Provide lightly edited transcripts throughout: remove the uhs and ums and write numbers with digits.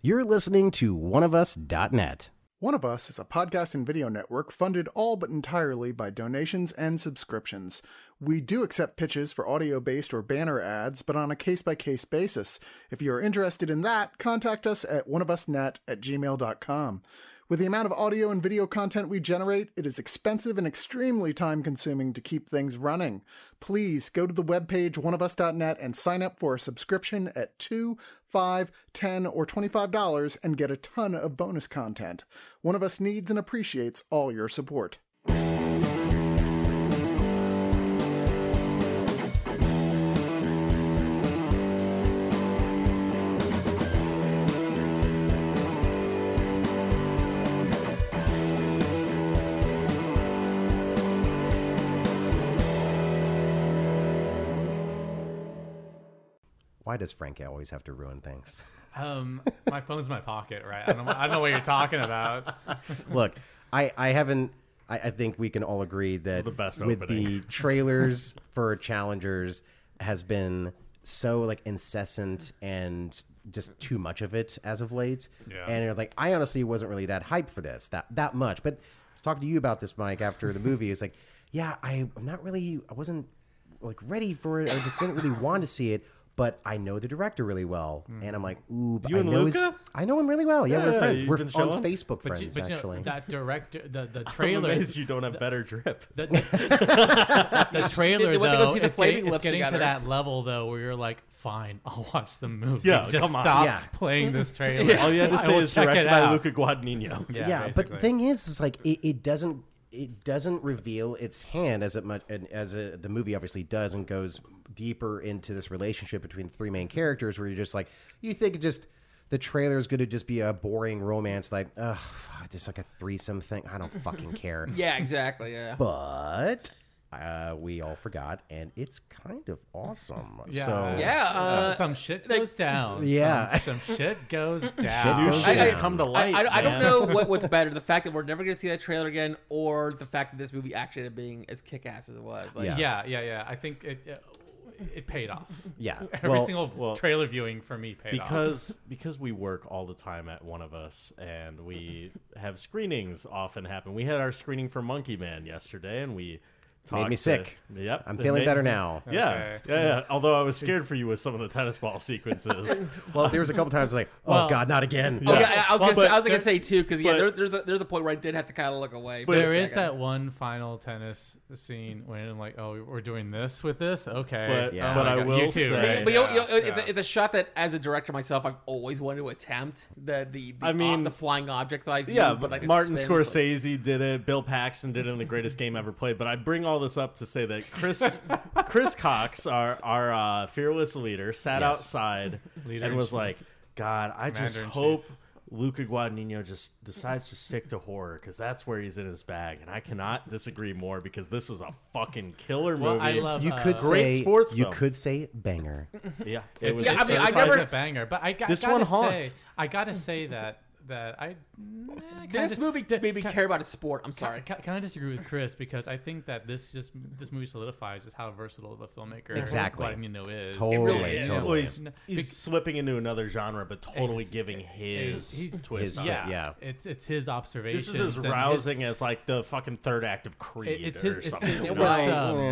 You're listening to oneofus.net. One of Us is a podcast and video network funded all but entirely by donations and subscriptions. We do accept pitches for audio-based or banner ads, but on a case-by-case basis. If you are interested in that, contact us at oneofusnet@gmail.com. With the amount of audio and video content we generate, it is expensive and extremely time-consuming to keep things running. Please go to the webpage oneofus.net and sign up for a subscription at $2, $5, $10, or $25 and get a ton of bonus content. One of Us needs and appreciates all your support. Why does Frank always have to ruin things? My phone's in my pocket, right? I don't know what you're talking about. Look, I haven't. I think we can all agree that the best with opening. the trailers for Challengers has been so like incessant and just too much of it as of late. Yeah. And it was like, I honestly wasn't really that hyped for this that much. But I was talking to you about this, Mike, after the movie. It's like, yeah, I wasn't like ready for it. I just didn't really want to see it. But I know the director really well, and I'm like, ooh, but You and Luca? I know him really well. Yeah, we're friends. you've We're been on chilling? Facebook But friends, you know, actually. that director, the I'm trailer, amazed you don't have better drip. the trailer They went to go though, see the it's Flaming getting Lips to together. that level though, where you're like, fine, I'll watch the movie. Yeah, just come on. stop Yeah. playing this trailer. All you had to I say will is check directed it by out. Luca Guadagnino. Yeah, but the thing is like it doesn't reveal its hand as much as the movie obviously does, and goes deeper into this relationship between the three main characters, where you're just like, you think just the trailer is going to just be a boring romance, like, ugh, just like a threesome thing. I don't fucking care. Yeah, exactly. Yeah. But we all forgot, and it's kind of awesome. Yeah, So, Yeah, some shit goes down. Yeah. some shit goes down. goes New shit has down. come to light. I don't man. know what's better, the fact that we're never going to see that trailer again, or the fact that this movie actually ended up being as kick-ass as it was. Like, Yeah. Yeah. I think it paid off. yeah. Every single trailer viewing for me paid off. Because we work all the time at One of Us, and we have screenings often happen. We had our screening for Monkey Man yesterday, and we Made me sick. Yep, I'm it feeling made- better now. Yeah, yeah. Although I was scared for you with some of the tennis ball sequences. Well, there was a couple times like, oh Well- God, not again. Oh, Yeah. yeah, I was Well, gonna but say too, because but- there's a point where I did have to kind of look away. But for a there is second. that one final tennis scene when I'm like, oh, we're doing this with this? Okay. But- Yeah. but my I God. will You too, say- right? But Yeah. it's a shot that, as a director myself, I've always wanted to attempt the flying objects I view, Yeah, but like it Martin spins, like- Scorsese did it. Bill Paxton did it in The Greatest Game Ever Played. But I bring all this up to say that Chris Cox, our fearless leader, sat Yes. outside Leader and in was chief. like, God, I just Commander in hope Luca Guadagnino just decides to stick to horror, because that's where he's in his bag. And I cannot disagree more, because this was a fucking killer Well, movie. I love You could Great say sports you film. could say banger. Yeah, it was. Yeah, I mean, I Certified never- a banger, but I This gotta one haunt. say, I gotta say that I This movie made me care about its sport. I'm sorry. Can I disagree with Chris, because I think that this movie solidifies just how versatile of a filmmaker Exactly. Guadagnino is. Totally, really is. totally. Well, he's slipping into another genre, but totally giving his he's- twist. his- on it. yeah. It's his observations. This is as and rousing as like the fucking third act of Creed It's or his. something. It's you know? Right.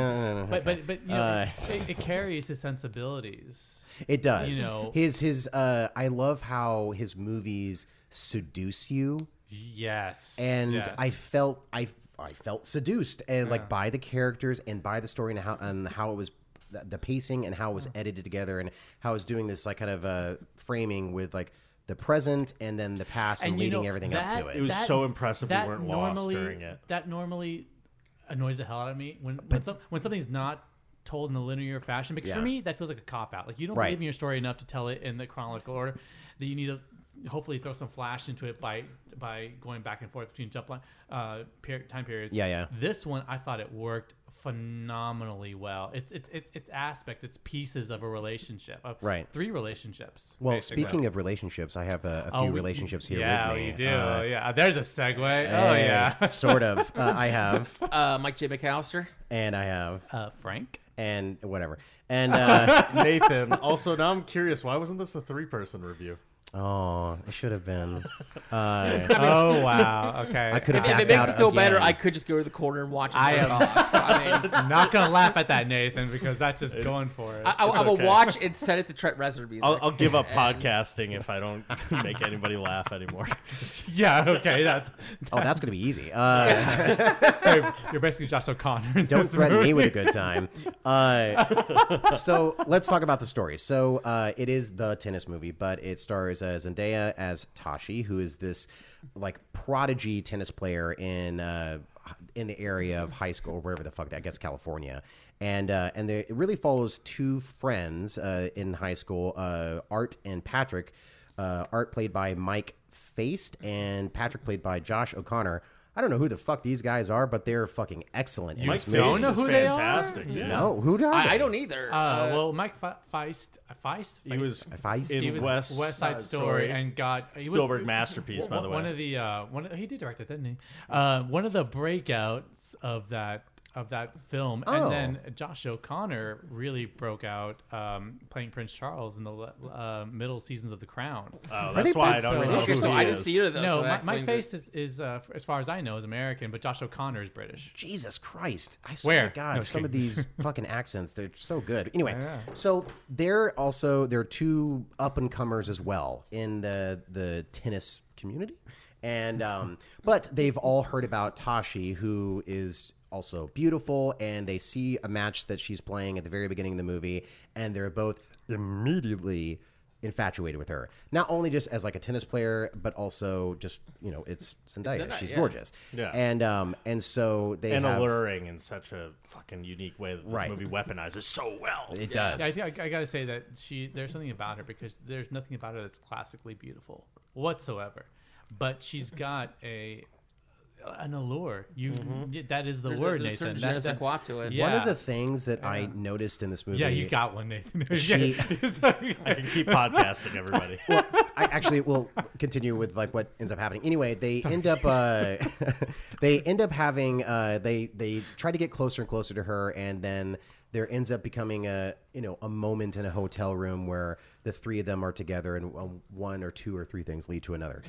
but you know, it carries his sensibilities. It does. You know- his I love how his movies seduce you, Yes, and yes. I felt seduced, and like by the characters and by the story, and how it was the pacing and how it was edited together, and how it was doing this like kind of framing with like the present and then the past, and you leading know, everything up to it. It was so impressive we that weren't lost normally- during it. That normally annoys the hell out of me when something's not told in a linear fashion, because for Yeah. me that feels like a cop out. Like, you don't Right. believe in your story enough to tell it in the chronological order, that you need to hopefully throw some flash into it by going back and forth between time periods. Yeah. This one, I thought it worked phenomenally well. It's aspects, it's pieces of a relationship, of Right. 3 relationships. Well, basically. speaking of relationships, I have a few relationships here yeah, with me. we do. Yeah, there's a segue. Oh yeah. Sort of. I have, Mike J. McAllister. and I have, Frank. and whatever. And Nathan. Also, now I'm curious, why wasn't this a 3-person review? Oh, it should have been. Oh wow. Okay. I could have If it backed makes out you feel better, again. I could just go to the corner and watch it. I turn it am- off. I mean, I'm not gonna laugh at that, Nathan, because that's just going for it. I will okay. watch and set it to Trent Reznor music. I'll give up And- podcasting if I don't make anybody laugh anymore. Yeah. Okay. That's Oh, that's gonna be easy. so you're basically Josh O'Connor. in Don't this threaten me movie. with a good time. So let's talk about the story. So it is the tennis movie, but it stars Zendaya as Tashi, who is this like prodigy tennis player in the area of high school or wherever the fuck I guess California, and it really follows two friends in high school, Art and Patrick. Art played by Mike Feist and Patrick played by Josh O'Connor. I don't know who the fuck these guys are, but they're fucking excellent in You this don't movie. know who they are? Fantastic. Yeah. No, who does? I don't either. Well, Mike Feist. He was Feist? in He was West Side Story and got Spielberg masterpiece, by the way. One of the he did direct it, didn't he? One of the breakouts of that film, Oh. and then Josh O'Connor really broke out playing Prince Charles in the middle seasons of The Crown. Oh, they that's why I both don't British? know Okay, who so he I didn't is. see either of those. No, so that Mike explains Feist is as far as I know, is American, but Josh O'Connor is British. Jesus Christ. I swear Where? to God, No, some of kidding. these fucking accents, they're so good. Anyway, Yeah. so there are two up-and-comers as well in the tennis community. And but they've all heard about Tashi, who is also beautiful, and they see a match that she's playing at the very beginning of the movie, and they're both immediately infatuated with her. Not only just as like a tennis player, but also just, it's Zendaya. Zendaya, She's yeah. gorgeous. Yeah. And so they And have alluring in such a fucking unique way that this Right. movie weaponizes so well. it Yeah. does. Yeah, I gotta say that there's something about her because there's nothing about her that's classically beautiful whatsoever, but she's got an allure. That is the There's word, a Nathan. certain je ne sais quoi to it. Yeah. One of the things that I noticed in this movie. Yeah, you got one, Nathan. She- I can keep podcasting, everybody. I actually will continue with like what ends up happening. Anyway, they end up having they try to get closer and closer to her, and then there ends up becoming a moment in a hotel room where the three of them are together, and one or two or three things lead to another,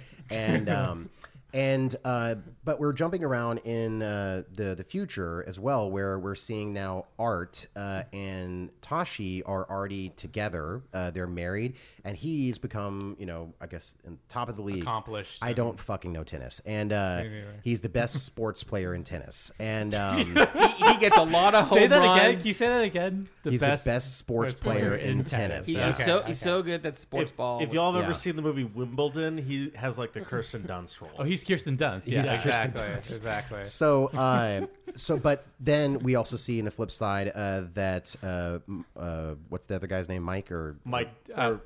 and but we're jumping around in the future as well, where we're seeing now Art and Tashi are already together. They're married, and he's become, I guess, in top of the league. Accomplished. I don't fucking know tennis, and neither. he's the best sports player in tennis, and He gets a lot of home Say that runs. again. Can you say that again? he's the best sports player in tennis. He Yeah. is he's so good at sports ball. If y'all have ever Yeah. seen the movie Wimbledon, he has like the Kirsten Dunst role. Oh, he's Kirsten Dunst. Yeah, He's the Kirsten exactly. Dunst. Exactly. So, but then we also see in the flip side that what's the other guy's name? Mike or Mike, No,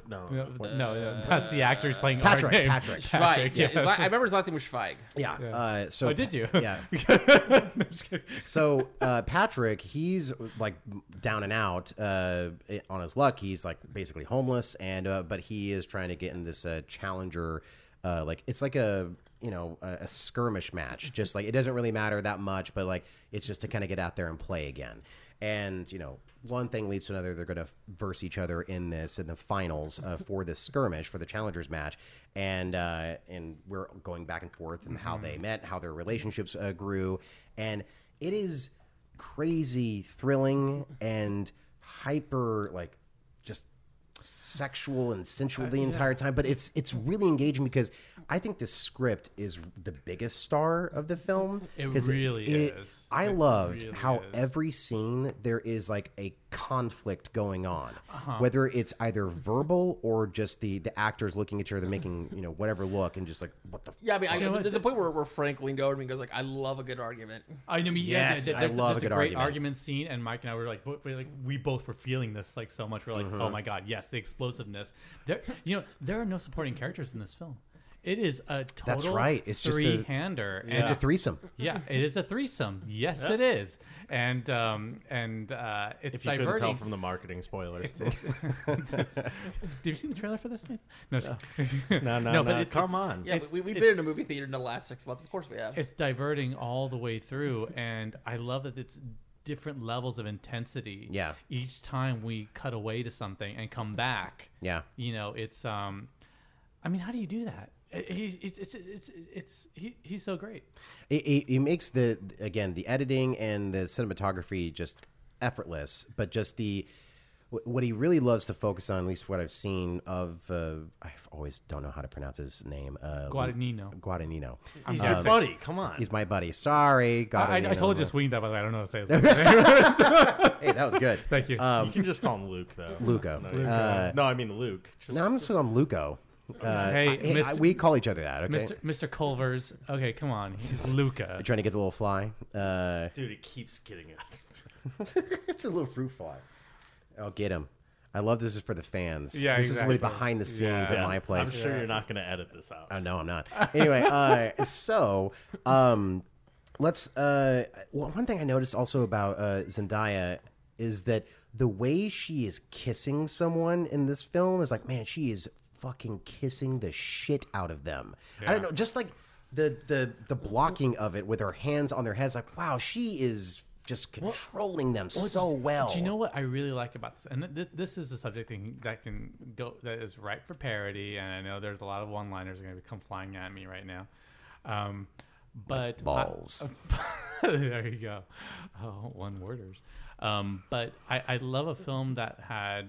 that's the actor who's playing Patrick, our name. Patrick. Schweig. Yeah, yes. I remember his last name was Schweig. yeah. So Oh, did you? Yeah. No, I'm just kidding. So Patrick, he's like down and out on his luck. He's like basically homeless, and but he is trying to get in this challenger. Like it's like a skirmish match. Just like it doesn't really matter that much, but like it's just to kind of get out there and play again. And one thing leads to another. They're going to verse each other in the finals for this skirmish for the challengers match, and we're going back and forth and how they met, how their relationships grew, and it is crazy, thrilling, and hyper like just sexual and sensual the entire time. But it's really engaging because I think the script is the biggest star of the film. It 'Cause really is. I It loved really how is. every scene there is like a conflict going on, Uh-huh. whether it's either verbal or just the actors looking at each other making whatever look and just like what the Yeah, I mean, know what? there's a point where Frank leaned over to me and goes like, "I love a good argument." I mean, Yes, I love there's a good great argument. argument scene, and Mike and I were like, we both were feeling this like so much. We're like, oh my god, yes, the explosiveness. There are no supporting characters in this film. It is a total That's right. It's just a- three-hander. it's a threesome. Yeah, it is a threesome. Yes, it is, and it's if you couldn't diverting. tell from the marketing spoilers. Have you seen the trailer for this, Nathan? No, No, but it's- come on. Yeah, It's- we've been in a it's- movie theater in the last 6 months. Of course we have. It's diverting all the way through, and I love that it's different levels of intensity. Yeah. Each time we cut away to something and come back. Yeah. It's I mean, how do you do that? He's so great. It makes the editing and the cinematography just effortless, but just what he really loves to focus on, at least what I've seen of, I always don't know how to pronounce his name. Guadagnino. He's your buddy. Come on. He's my buddy. Sorry, Guadagnino. I totally just winged that, but I don't know how to say his name. Hey, that was good. Thank you. You can just call him Luke, though. Luco. No, I mean Luke. No, I'm just calling him Luco. We call each other that, okay? Mr. Culvers. Okay, come on. He's Luca. You trying to get the little fly? Dude, it keeps getting it. It's a little fruit fly. I'll get him. I love this is for the fans. Yeah, this exactly. is really behind the scenes at my place. I'm sure you're not going to edit this out. Oh, no, I'm not. Anyway, let's. One thing I noticed also about Zendaya is that the way she is kissing someone in this film is like, man, she is fucking kissing the shit out of them. I don't know, just like the blocking of it with her hands on their heads, like, wow, she is just controlling them so well. Do you know what I really like about this? And this is a subject that is ripe for parody, and I know there's a lot of one-liners are going to come flying at me right now. But balls. There you go. Oh, one-worders. But I love a film that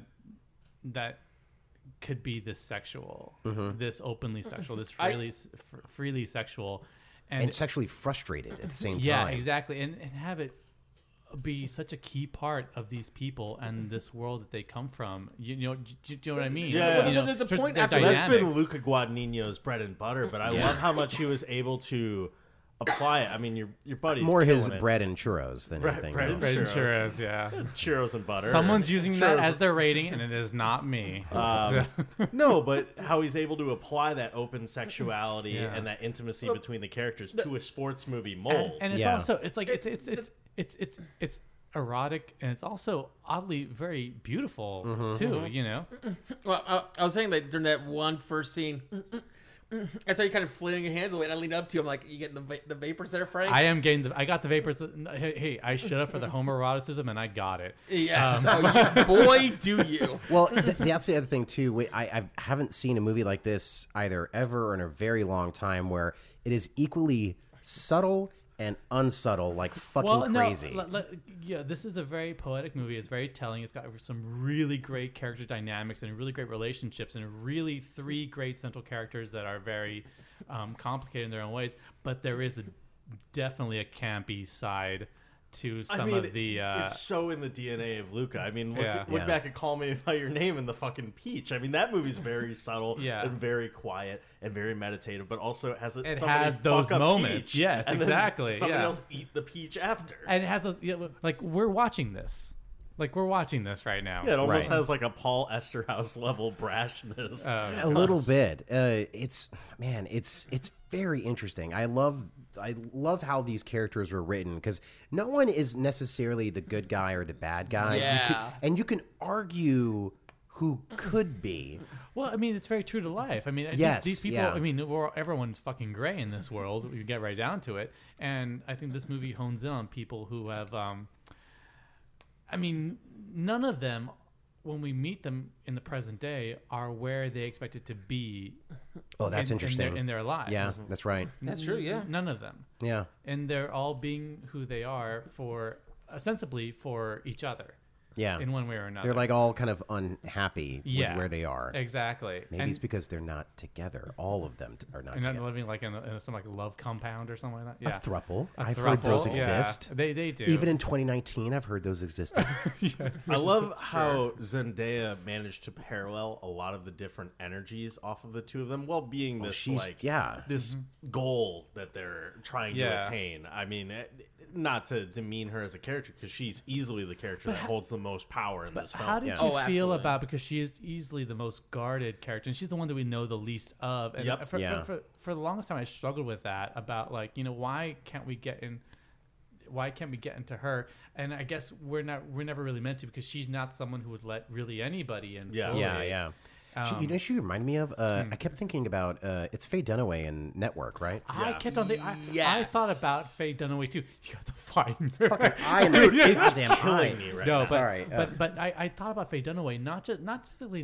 could be this sexual, this openly sexual, this freely sexual, and sexually frustrated at the same time. Yeah, exactly, and have it be such a key part of these people and this world that they come from. You know what I mean? Yeah. Well, You know, there's a point their after That's dynamics. been Luca Guadagnino's bread and butter, but I love how much he was able to apply it. I mean, your buddy's More his killing it. bread and churros than anything bread else. and Bread and churros. churros, yeah. Churros and butter. Someone's using that Churros. as their rating, and it is not me. So- No, but how he's able to apply that open sexuality Yeah. and that intimacy between the characters to a sports movie mold. and it's Yeah. also it's like it's erotic, and it's also oddly very beautiful too. You know, Well, I was saying that during that one first scene, that's how you kind of flailing your hands away, and I leaned up to you. I'm like, "You getting the vapors there, Frank?" I am getting I got the vapors. Hey, I showed up for the homoeroticism, and I got it. Yes. Boy, do you. Well, that's the other thing too. I haven't seen a movie like this either ever or in a very long time where it is equally subtle and unsubtle, like fucking crazy. Yeah, this is a very poetic movie. It's very telling. It's got some really great character dynamics and really great relationships, and really three great central characters that are very complicated in their own ways. But there is definitely a campy side to some of the. It's so in the DNA of Luca. I mean, look Yeah. back at Call Me by Your Name and the fucking peach. I mean, that movie's very subtle Yeah. and very quiet and very meditative, but also it has somebody has those fuck up moments. peach, Yes, and then exactly, somebody yeah. else eat the peach after. And it has those, like we're watching this. Like we're watching this right now. Yeah, it almost Right. has like a Paul Esterhaus level brashness. A little bit. It's very interesting. I love how these characters were written because no one is necessarily the good guy or the bad guy. Yeah. You can argue who could be. Well, I mean, it's very true to life. I mean, Yes, these people. yeah. I mean, everyone's fucking gray in this world. You get right down to it, and I think this movie hones in on people who have. I mean, none of them, when we meet them in the present day, are where they expected to be. Oh, that's interesting. in their lives. Yeah, that's right. That's true. Yeah. None of them, Yeah. and they're all being who they are for ostensibly for each other. Yeah. In one way or another. They're like all kind of unhappy Yeah. with where they are. Exactly. Maybe and, it's because they're not together. All of them are not and not together. living like in some like love compound or something like that. Yeah. A throuple. A I've heard those throuple, exist. Yeah, they do. Even in 2019, I've heard those existed. I love how Zendaya managed to parallel a lot of the different energies off of the two of them while being this this goal that they're trying Yeah. to attain. I mean, not to demean her as a character because she's easily the character that holds the most power in this film. How did Yeah. you Oh, feel absolutely. about, because she is easily the most guarded character, and she's the one that we know the least of. And Yep. for the longest time, I struggled with that about like, why can't we get into her? And I guess we're never really meant to, because she's not someone who would let really anybody in. Yeah. fully. Yeah. She reminded me of. I kept thinking about. It's Faye Dunaway in Network, right? I Yeah. kept on thinking. I Yes. thought about Faye Dunaway too. You got the flying. I am Dude, it's goddamn killing eye. me right No, now. but Sorry, but I thought about Faye Dunaway not specifically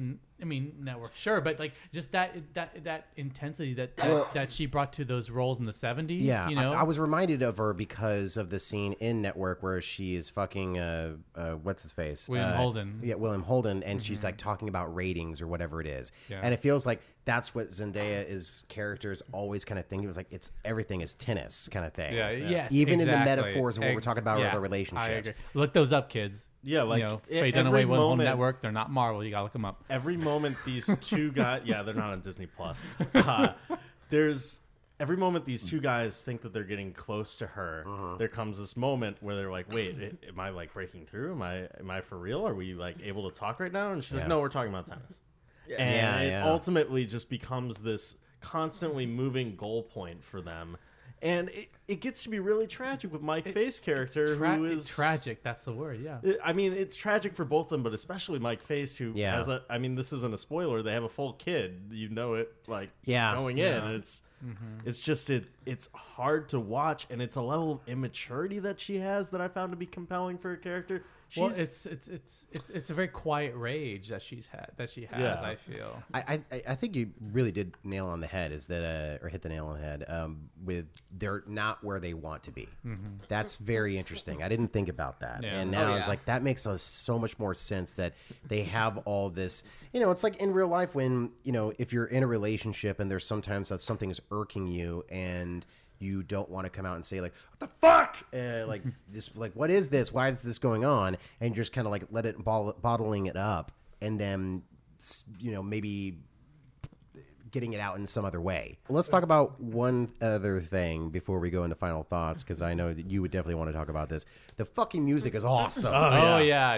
I mean, network, sure, but like just that intensity that she brought to those roles in the 70s. Yeah, you know, I was reminded of her because of the scene in Network where she is fucking what's his face, William Holden. Yeah, William Holden, and she's like talking about ratings or whatever it is, Yeah. and it feels like that's what Zendaya's character is always kind of thinking. It was like everything is tennis kind of thing. Yeah, yes, even in the exactly. metaphors of what we're talking about with the relationships. I agree. Look those up, kids. Yeah, like Faye Dunaway, William Holden Network. They're not Marvel. You gotta look them up. Every moment these two guys, yeah, they're not on Disney Plus. There's every moment these two guys think that they're getting close to her. There comes this moment where they're like, "Wait, am I like breaking through? Am I for real? Are we like able to talk right now?" And she's like, "No, we're talking about tennis." And it ultimately just becomes this constantly moving goal point for them. And it gets to be really tragic with Mike Faye's character, who is tragic. That's the word. Yeah. I mean, it's tragic for both of them, but especially Mike Face, who has a. I mean, this isn't a spoiler. They have a full kid. You know it, like going in. It's just it's hard to watch, and it's a level of immaturity that she has that I found to be compelling for a character. Well, it's a very quiet rage that she has. Yeah. I feel. I think you really did nail on the head. Is that or hit the nail on the head? With they're not where they want to be. That's very interesting. I didn't think about that, and now it's like that makes so much more sense that they have all this. You know, it's like in real life when if you're in a relationship and there's sometimes that something is irking you and you don't want to come out and say like, what the fuck? Like just like, what is this? Why is this going on? And just kind of like let it bottling it up and then, maybe getting it out in some other way. Let's talk about one other thing before we go into final thoughts, because I know that you would definitely want to talk about this. The fucking music is awesome. Oh yeah.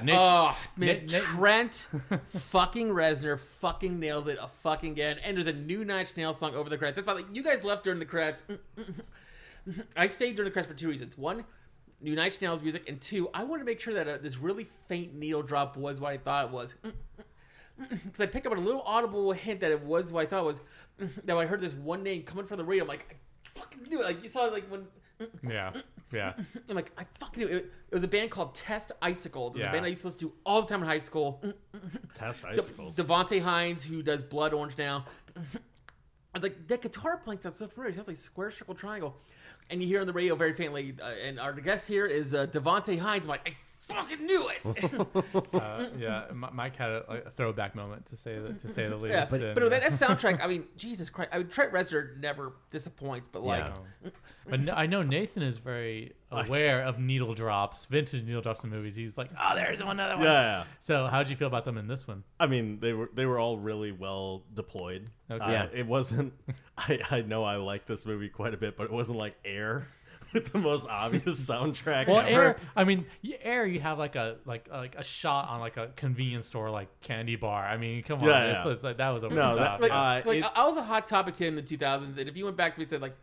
Trent fucking Reznor fucking nails it fucking again. And there's a new Nine Inch Nails song over the credits. It's like you guys left during the credits. I stayed during the credits for two reasons. One, new Nine Inch Nails music, and two, I wanted to make sure that this really faint needle drop was what I thought it was. Because I picked up on a little audible hint that it was what I thought it was. That when I heard this one name coming from the radio, I'm like, I fucking knew it. Like you saw, like when. Yeah. I'm like, I fucking knew it. It was a band called Test Icicles. It was a band I used to listen to all the time in high school. Test Icicles. Devontae Hines, who does Blood Orange now. I was like, that guitar playing sounds so familiar. It sounds like square, circle, triangle. And you hear on the radio very faintly, and our guest here is Devontae Hines. I'm like, I fucking knew it. Mike had a throwback moment to say the least. Yeah, but that soundtrack. I mean, Jesus Christ. I mean, Trent Reznor never disappoints, but like. But I know Nathan is very aware of needle drops, vintage needle drops in movies. He's like, oh, there's another one. Yeah. So how did you feel about them in this one? I mean, they were all really well deployed. Okay. It wasn't. I know I like this movie quite a bit, but it wasn't like Air with the most obvious soundtrack well, ever. Air. I mean, Air. You have like a shot on like a convenience store like candy bar. I mean, come on. Yeah. It's like, that was over No, the top. I was a Hot Topic kid in the 2000s, and if you went back to me and said like.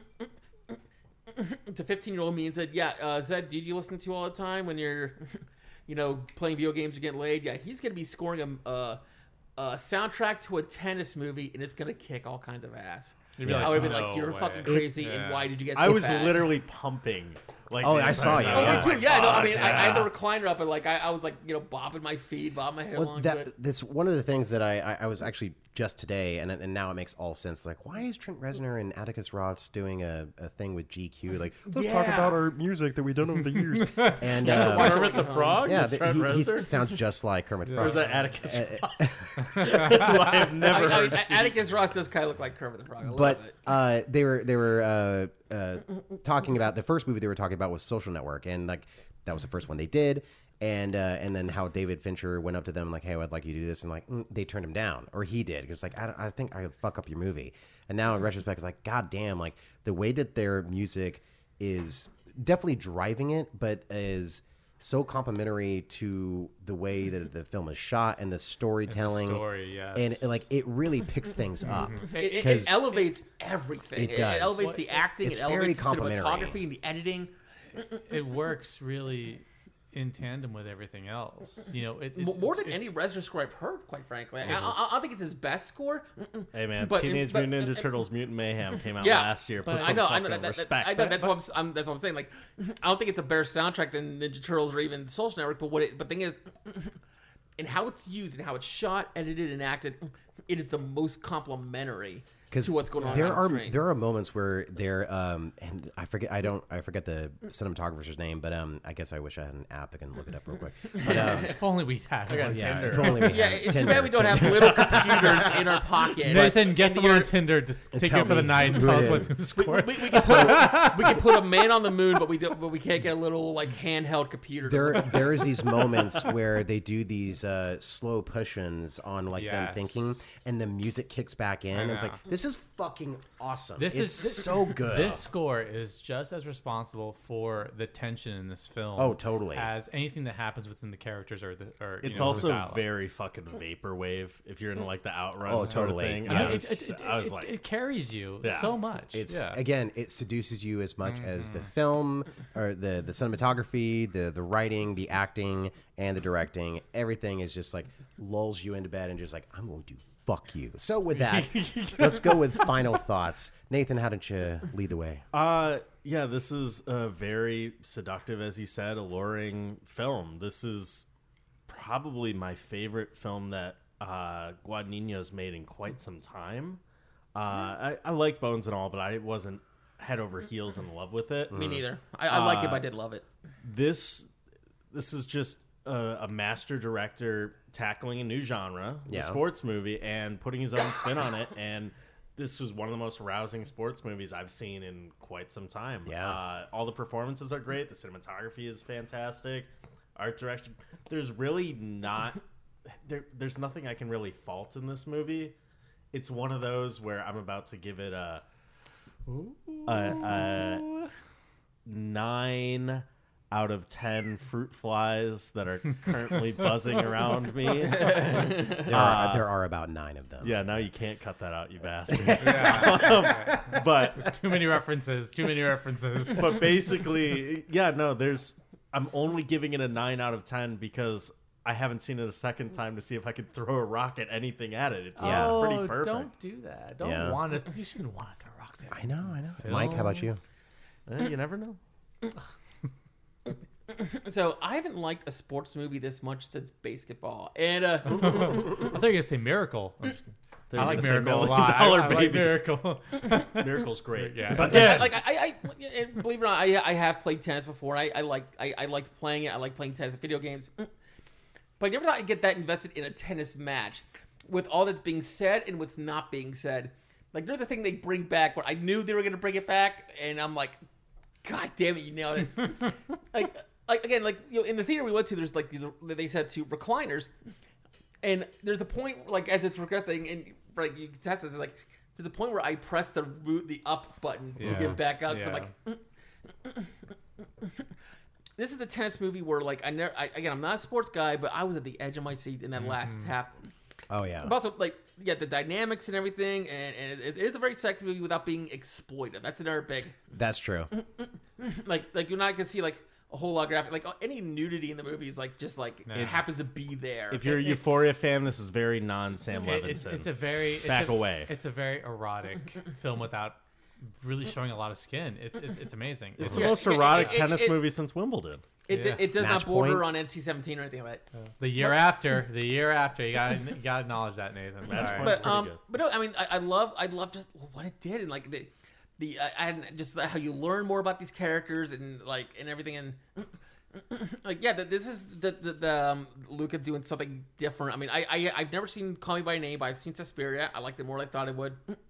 To 15-year-old me and said, yeah, is that dude you listen to all the time when you're, playing video games or getting laid? Yeah, he's going to be scoring a soundtrack to a tennis movie, and it's going to kick all kinds of ass. I would have been like, you're fucking crazy, and why did you get so I was fat? literally pumping. Like, I saw you. Oh, me too. Yeah, no, I mean, I had the recliner up, and like I was like, bobbing my feet, bobbing my head along to it. That's one of the things that I was actually just today, and now it makes all sense. Like, why is Trent Reznor and Atticus Ross doing a thing with GQ? Like, let's talk about our music that we've done over the years. And Kermit the Frog? Yeah, he sounds just like Kermit the Frog. Or is that Atticus Ross? Who I have never heard. Atticus Ross does kind of look like Kermit the Frog. But they were talking about the first movie they were talking about was Social Network, and like that was the first one they did. And then how David Fincher went up to them like, hey, I'd like you to do this, and like they turned him down, or he did, because like I think I would fuck up your movie. And now in retrospect, it's like, god damn, like the way that their music is definitely driving it, but is so complimentary to the way that the film is shot and the storytelling, and like it really picks things up. It elevates everything. It does. It elevates the acting. It's it elevates the very cinematography and the editing. It works really in tandem with everything else. More than any Reznor score I've heard, quite frankly. I don't think it's his best score. Hey man, Teenage Mutant Ninja Turtles: Mutant Mayhem came out last year. Put some respect. That's what I'm saying. Like, I don't think it's a better soundtrack than Ninja Turtles or even Social Network. But the thing is, and how it's used and how it's shot, edited, and acted, it is the most complimentary to what's going on. There are moments where there and I forget the cinematographer's name, but I guess I wish I had an app I can look it up real quick. But, If only we had one. Tinder. if only we had it's Tinder, too bad we don't have little computers in our pocket. Nathan, get And someone on you're- Tinder to take tell it for the me night and who tell it us is. what's scored. we can put a man on the moon, but we can't get a little like handheld computer. There's these moments where they do these slow push-ins on like them Yes. thinking, and the music kicks back in. And it's like, know. this is fucking awesome. This It's is so good. This score is just as responsible for the tension in this film. Oh, totally. As anything that happens within the characters or It's the also dialogue. very fucking vaporwave if you're into like the outrun Oh, sort totally. of thing. Yeah. I was like, it carries you Yeah. so much. It's yeah. again, it seduces you as much as the film or the cinematography, the writing, the acting, and the directing. Everything is just like lulls you into bed and just like, I'm going to fuck you. So with that, let's go with final thoughts. Nathan, how did you lead the way? yeah, this is a very seductive, as you said, alluring film. This is probably my favorite film that Guadagnino's made in quite some time. I liked Bones and all, but I wasn't head over heels in love with it. Me neither. I like it, but I did love it. This is just a master director tackling a new genre, Yeah. the sports movie, and putting his own spin on it. And this was one of the most rousing sports movies I've seen in quite some time. Yeah. All the performances are great. The cinematography is fantastic. Art direction. There's really not... There's nothing I can really fault in this movie. It's one of those where I'm about to give it a 9 out of 10 fruit flies that are currently buzzing around me. There are about 9 of them. Yeah, now you can't cut that out, you bastard. Yeah. But Too many references. but basically, yeah, no, I'm only giving it a 9 out of 10 because I haven't seen it a second time to see if I could throw a rock at anything at it. It's pretty perfect. Don't do that. Don't Yeah. want to. You shouldn't want to throw rocks at I know. Mike, how about you? You never know. So I haven't liked a sports movie this much since Basketball, and I thought you were going to say Miracle. I like They're Miracle a gonna say lot. $1 I like Baby. Miracle. Miracle's great. Yeah. But like and believe it or not, I have played tennis before. I liked playing it. I like playing tennis video games, but I never thought I'd get that invested in a tennis match with all that's being said and what's not being said. Like there's a thing they bring back where I knew they were going to bring it back, and I'm like, God damn it, you nailed it. like again, like in the theater we went to, there's like they said to recliners, and there's a point like as it's progressing, and like you can test this, like there's a point where I press the up button to get back out. Yeah. So I'm like, this is the tennis movie where like I'm not a sports guy, but I was at the edge of my seat in that last half. Oh, yeah. But also, like, the dynamics and everything, and it is a very sexy movie without being exploitive. That's another big, That's true. like you're not gonna see like a whole lot of graphic, like any nudity in the movie is like just like it happens to be there. if you're a Euphoria fan, this is very non-Sam Levinson. It's a very Back away. It's a very erotic film without really showing a lot of skin. It's amazing. It's It's the Yeah, most it- erotic it- tennis it- movie since Wimbledon. It does Match not border point. on NC-17 or anything like that. the year after. You gotta acknowledge that, Nathan. Match Sorry. point. But pretty good. but no, I mean I love just what it did, and like the and just how you learn more about these characters and like and everything, and like this is the Luca doing something different. I mean I've never seen Call Me by Name, but I've seen Suspiria. I liked it more than I thought it would.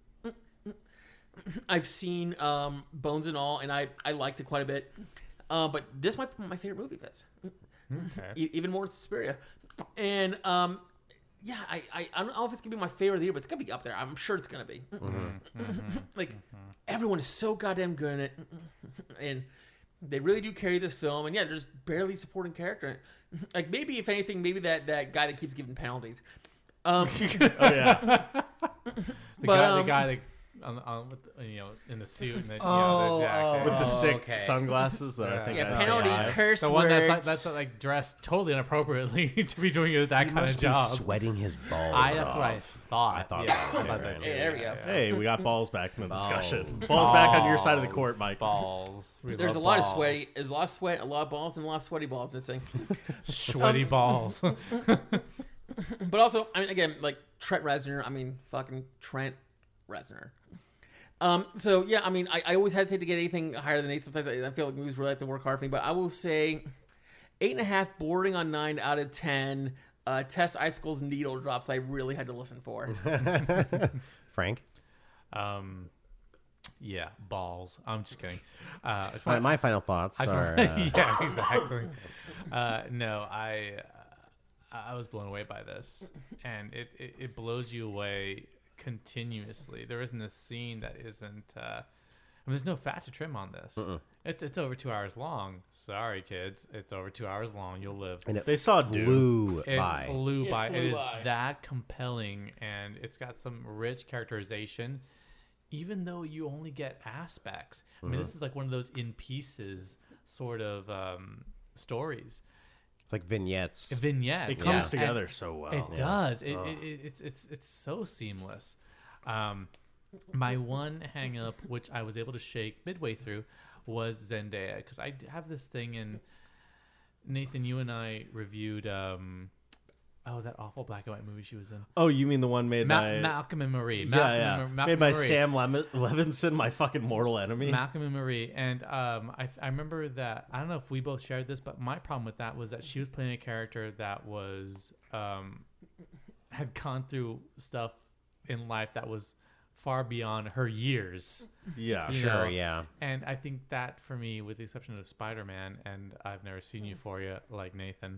I've seen Bones and All, and I liked it quite a bit. But this might be my favorite movie of his. Okay. Even more than Suspiria. And yeah, I don't know if it's gonna be my favorite of the year, but it's gonna be up there. I'm sure it's gonna be. Like everyone is so goddamn good in it, and they really do carry this film. And yeah, there's barely supporting character in it. Like maybe if anything, maybe that guy that keeps giving penalties. Oh yeah. The guy that with, in the suit and the, Oh, the jacket. With the sick okay. sunglasses that I Yeah. think Yeah, I penalty, AI. curse The one words. that's like dressed totally inappropriately to be doing that He kind must of be job. sweating his balls That's what I off. thought. I thought yeah, so, I thought too, that right. too. Yeah, there we go. Hey, we got balls back in the discussion. Balls. Balls back on your side of the court, Mike. Balls. We There's a love lot of balls. sweaty. There's a lot of sweat, a lot of balls, and a lot of sweaty balls. It's like, sweaty balls. but also, I mean, again, like Trent Reznor. I mean, fucking Trent Reznor. So yeah, I mean, I always hesitate to get anything higher than 8. Sometimes I feel like movies really like to work hard for me, but I will say 8.5, bordering on 9 out of 10. Test Icicle's needle drops. I really had to listen for. Frank? Yeah, balls. I'm just kidding. My final thoughts are... yeah, exactly. No, I was blown away by this, and it blows you away continuously. There isn't a scene that isn't. There's no fat to trim on this. It's over 2 hours long. Sorry, kids, it's over 2 hours long. You'll live. And it They saw Dune. flew It by. flew by. flew It is by. that compelling, and it's got some rich characterization, even though you only get aspects. I mean, this is like one of those in pieces sort of stories, It's like vignettes. vignettes. It comes Yeah. together so well. It does. It's so seamless. My one hang up, which I was able to shake midway through, was Zendaya, because I have this thing in Nathan. You and I reviewed that awful black and white movie she was in. Oh, you mean the one made by... Malcolm and Marie. Malcolm made by Sam Levinson, my fucking mortal enemy. Malcolm and Marie. And I remember that, I don't know if we both shared this, but my problem with that was that she was playing a character that was had gone through stuff in life that was far beyond her years. Yeah, You Sure, know, yeah. And I think that for me, with the exception of Spider-Man, and I've never seen Euphoria like Nathan,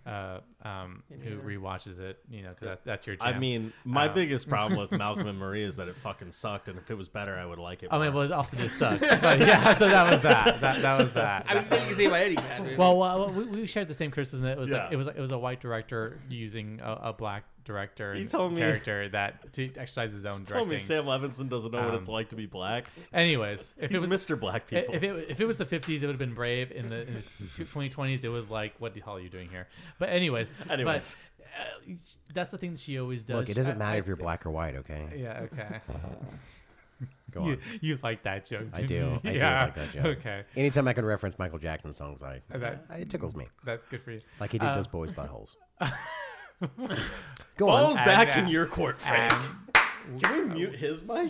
who rewatches it, because that's your jam. I mean, my biggest problem with Malcolm and Marie is that it fucking sucked, and if it was better, I would like it I more. mean, well, it also did suck. But yeah, so that was that. That was that. I mean, you can say about any bad movie. Well, we shared the same criticism. It was Yeah. it was a white director using a black director He and told me- character that to exercise his own Tell me directing. Sam Levinson doesn't know what it's like to be black. Anyways, if He's it was Mr. Black People. if it was the 50s, it would have been brave. In the 2020s, it was like, what the hell are you doing here? But anyways. That's the thing that she always does. Look, it doesn't matter if you're black or white, okay? Yeah. Okay. Go on. You like that joke? I didn't do. you? I do Yeah. like that joke. Okay. Anytime I can reference Michael Jackson songs, That- it tickles me. That's good for you. Like he did those boys' buttholes. Go on. Balls back And- in your court, Frank. And Can we mute his mic?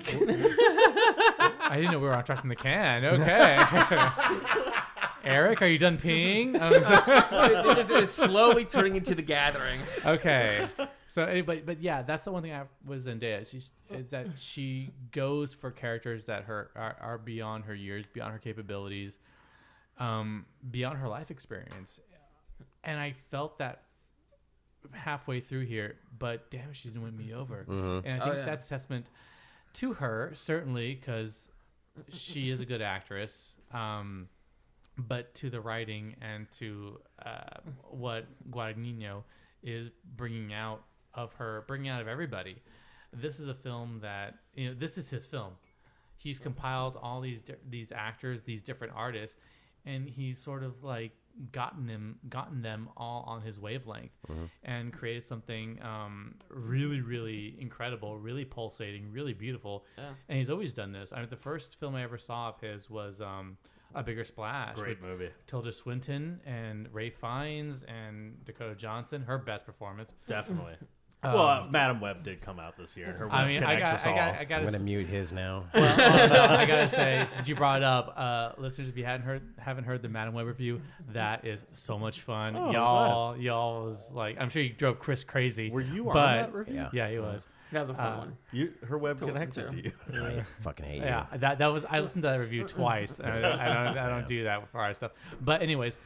I didn't know we were on Trusting the Can. Okay. Eric, are you done peeing? It's slowly turning into The Gathering. Okay. So, but yeah, that's the one thing I have with Zendaya. Is that she goes for characters that are beyond her years, beyond her capabilities, beyond her life experience, and I felt that halfway through here. But damn, she didn't win me over, and I think that's a testament to her, certainly, because she is a good actress. But to the writing and to what Guadagnino is bringing out of everybody. This is a film that, this is his film. He's compiled all these actors, these different artists, and he's sort of like gotten them all on his wavelength and created something really, really incredible, really pulsating, really beautiful. Yeah. And he's always done this. I mean, the first film I ever saw of his was A Bigger Splash. Great movie. Tilda Swinton and Ray Fiennes and Dakota Johnson, her best performance. Definitely. Well, Madam Web did come out this year, and her web connects us all. I'm going to mute his now. I gotta say, since you brought it up, listeners, if you haven't heard the Madam Web review, that is so much fun. Oh, y'all was like, I'm sure you drove Chris crazy. Were you on but, that review? Yeah, he was. That was a fun one. Her web To listen connected to. to you. I fucking hate you. Yeah, that was. I listened to that review twice. I don't do that for our stuff. But anyways,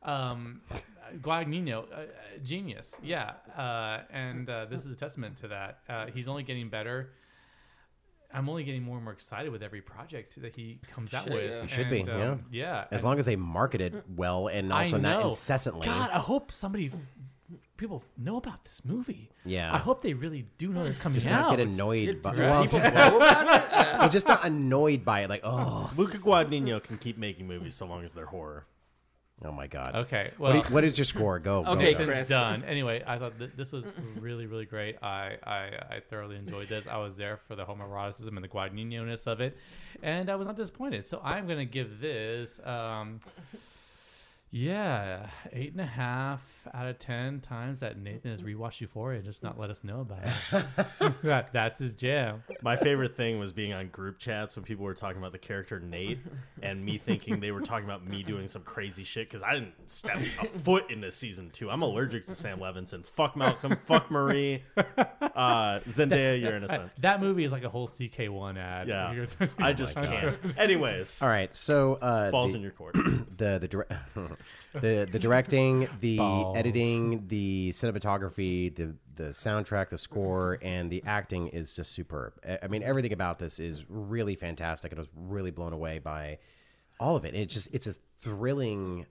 Guadagnino, genius. Yeah, and this is a testament to that. He's only getting better. I'm only getting more and more excited with every project that he comes out with. yeah. He should be, yeah. Yeah. As long as they market it well and also not incessantly. God, I hope people know about this movie. Yeah. I hope they really do know it's coming Just out. not get annoyed by People know about it. well, just not annoyed by it. Like, oh Luca Guadagnino can keep making movies so long as they're horror. my god. Okay, well, What is your score? Go. Okay, go. Chris. it's done. Anyway, I thought this was really, really great. I thoroughly enjoyed this. I was there for the homoeroticism and the Guadagnino-ness of it, and I was not disappointed. So I'm going to give this, 8.5 out of 10 times that Nathan has rewatched Euphoria and just not let us know about it. That's his jam. My favorite thing was being on group chats when people were talking about the character Nate and me thinking they were talking about me doing some crazy shit because I didn't step a foot into season 2. I'm allergic to Sam Levinson. Fuck Malcolm. Fuck Marie. Zendaya, you're innocent. That movie is like a whole CK1 ad. Yeah. I just can't. Anyways, All right. So balls in your court. the directing, the Balls. editing, the cinematography, the soundtrack, the score, and the acting is just superb. I mean, everything about this is really fantastic. And I was really blown away by all of it. And it's a thrilling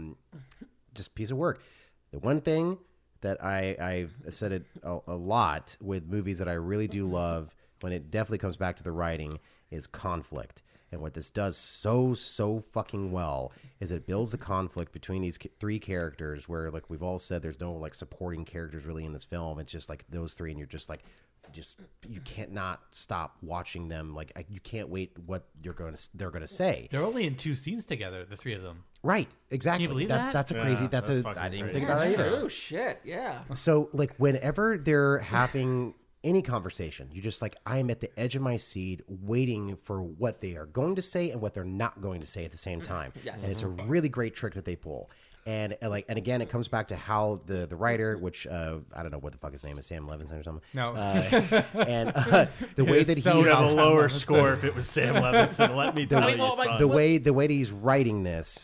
just piece of work. The one thing that I've said it a lot with movies that I really do love when it definitely comes back to the writing is conflict. And what this does so fucking well is it builds the conflict between these three characters where, like we've all said, there's no like supporting characters really in this film. It's just like those three, and you're just like, you can't not stop watching them. Like you can't wait what they're going to say. They're only in 2 scenes together, the 3 of them. Right, exactly. Can you believe that? That's a crazy. Yeah, that's I fucking didn't even crazy. think about that either. Oh shit! Yeah. So, like, whenever they're having any conversation, you're just like, I'm at the edge of my seat waiting for what they are going to say and what they're not going to say at the same time. Yes. And it's a really great trick that they pull. And again, it comes back to how the writer, which I don't know what the fuck his name is, Sam Levinson or something. No. And the way that so he's You'd have a Sam lower Levinson. score if it was Sam Levinson. Let me tell mean, you, well, like, son. the way that he's writing this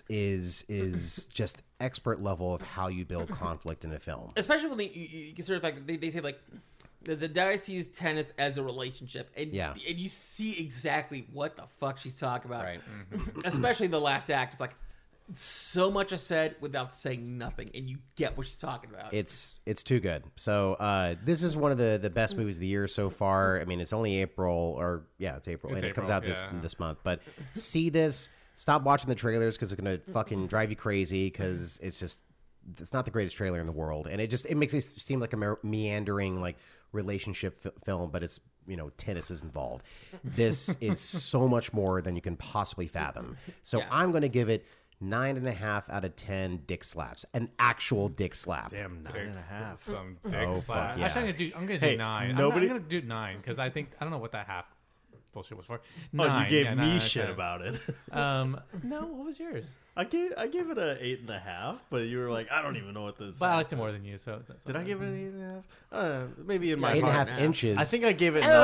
is just expert level of how you build conflict in a film. Especially when you sort of like they say like Zendaya sees tennis as a relationship, and Yeah. and you see exactly what the fuck she's talking about. Right. Especially the last act, it's like so much is said without saying nothing, and you get what she's talking about. It's too good. So this is one of the best movies of the year so far. I mean, it's only April, or it's April, It's and it comes April, out yeah. this month. But see this. Stop watching the trailers because it's gonna fucking drive you crazy. Because it's not the greatest trailer in the world, and it makes it seem like a meandering like relationship film, but it's tennis is involved. This is so much more than you can possibly fathom. So Yeah. I'm gonna give it 9.5 out of 10 dick slaps, an actual dick slap. Damn, 9.5. Some dick Oh, slap. fuck yeah. Actually, I'm gonna do Hey, 9. nobody- I'm gonna do 9 because I don't know what that half bullshit was for. Oh, 9, you gave yeah, me 9, shit 10. about it. No, what was yours? I gave it a 8.5, but you were like, I don't even know what this. But I liked it more than you. So Did I give it an 8.5? Maybe in my 8.5 heart. now. inches. I think I gave it 9.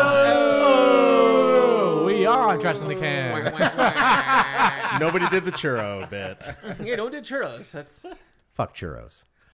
Oh, we are on Trash in the Can. Nobody did the churro bit. Yeah, don't do churros. That's Fuck churros.